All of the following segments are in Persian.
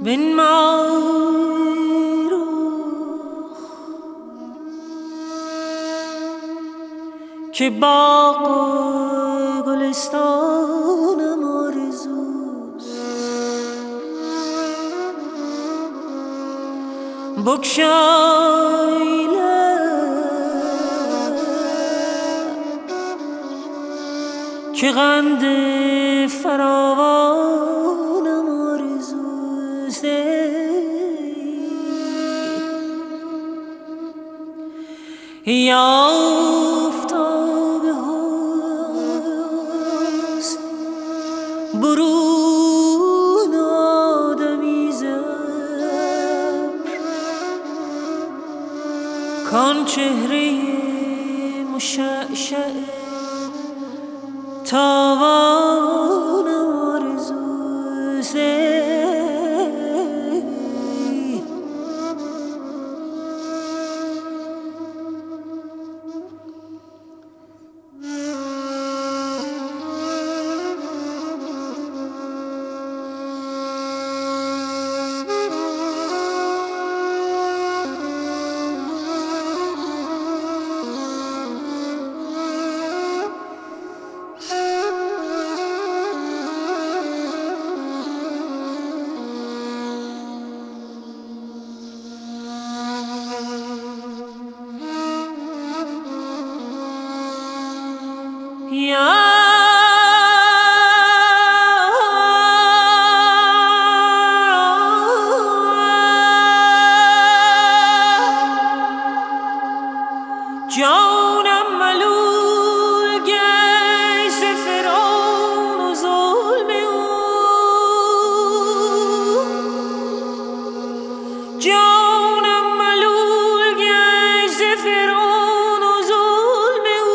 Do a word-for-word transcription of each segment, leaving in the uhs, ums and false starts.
بنمای رو که باغ و گلستانم آرزوست، بگشای لب که قند فراوانم آرزوست. یا آفتاب حسن برون آدمی زبر، کان چهره مشعشع تابانم آرزوست. یا جانم ملول گشت ز فرعون و ظلم او، جانم ملول گشت ز فرعون و ظلم او.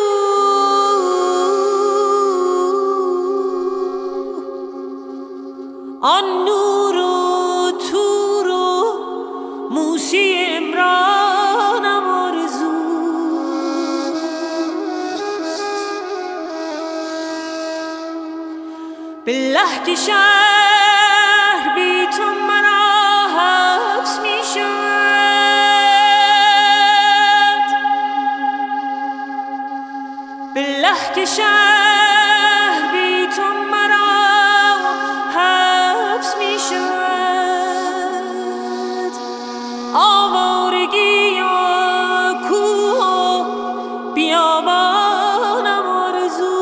آن نور و طور و موسی عمرانم آرزوست، بالله که شهر بی تو مرا حبس می شود، بالله که شهر بی تو مرا حبس می شود. آوارگی و کوه و بیابانم آرزوست.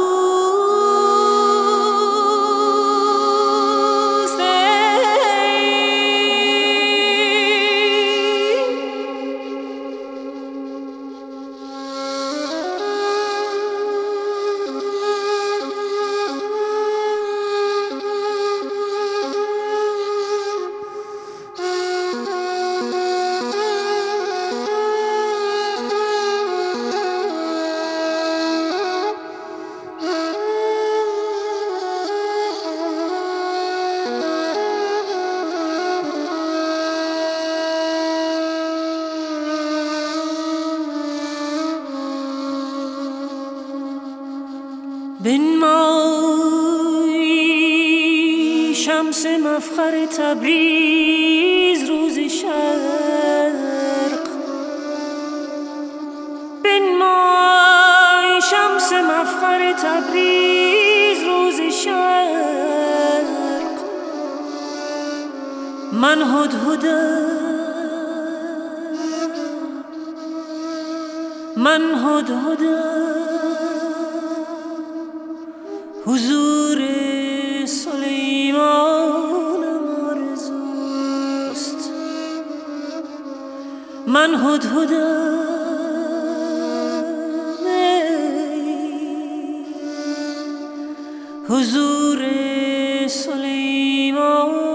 بنمای شمس مفخر تبریز روز شرق، بنمای شمس مفخر تبریز روز شرق. من هدهدم من هدهدم حضور سلیمانم آرزوست. من هدهدم حضور سلیمان